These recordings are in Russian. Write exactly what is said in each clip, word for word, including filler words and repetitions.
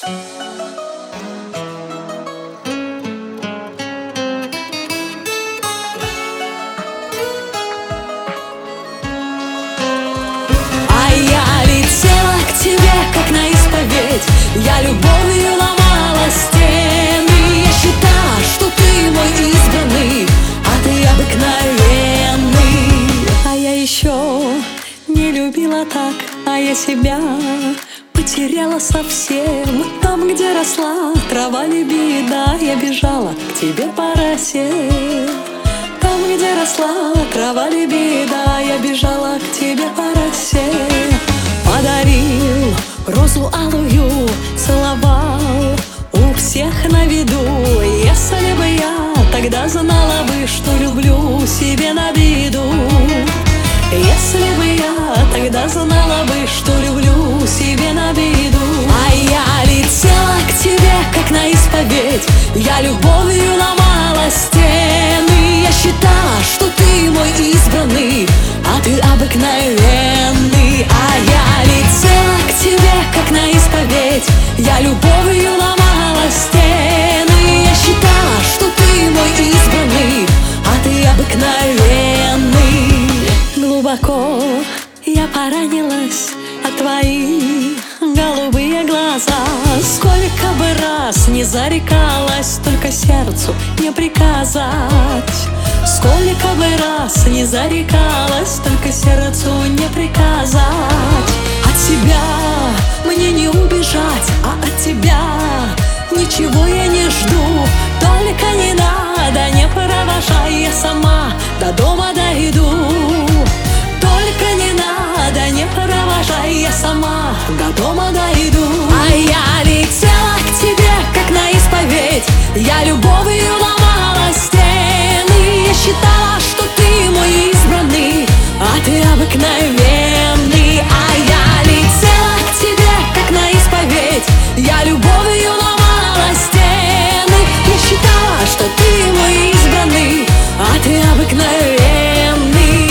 А я летела к тебе, как на исповедь. Я любовью ломала стены. Я считала, что ты мой избранный, а ты обыкновенный. А я еще не любила так, а я себя потеряла совсем. Там, где росла трава лебеда, я бежала к тебе по росе. Там, где росла трава лебеда, я бежала к тебе по росе. Подарил розу алую, целовал у всех на виду. Если бы я тогда знала бы, что люблю себе на виду. Если бы я тогда знала бы, что люблю себе на виду. А я летела к тебе, как на исповедь. Я любовью ломала стены. Я считала, что ты мой избранный, а ты обыкновенный. А я летела к тебе, как на исповедь. Я любовью ломала стены. Я считала, что ты мой избранный, а ты обыкновенный. Глубоко я поранилась от твои голубые глаза. Сколько бы раз не зарекалась, только сердцу не приказать. Сколько бы раз не зарекалась, только сердцу не приказать. От тебя мне не убежать, а от тебя ничего я не жду. Только не надо, не провожай, я сама до дома дойду. Только не надо, не провожай, я сама до дома дойду. А я летела к тебе, как на исповедь. Я любовью ломала стены. Я считала, что ты мой избранный, а ты обыкновенный. А я летела к тебе, как на исповедь. Я любовью ломала стены. Я считала, что ты мой избранный, а ты обыкновенный.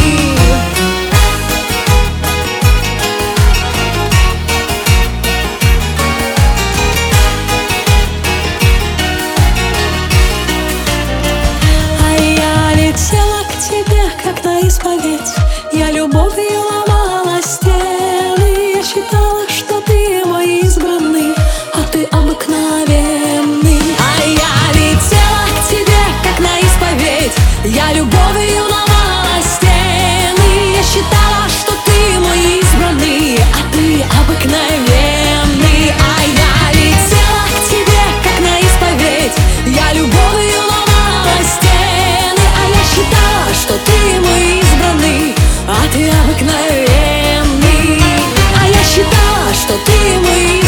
Исповедь. Я любовью ломала стены. Я считала, что ты мой избранный, а ты обыкновенный. А я летела к тебе, как на исповедь. Я любовью ломала стены. Я считала, что ты мой избранный, а ты обыкновенный. А я летела к тебе, как на исповедь. Я любовью ломала стены. А я считала, что ты мой избранный, а ты обыкновенный. А я считала, что ты мой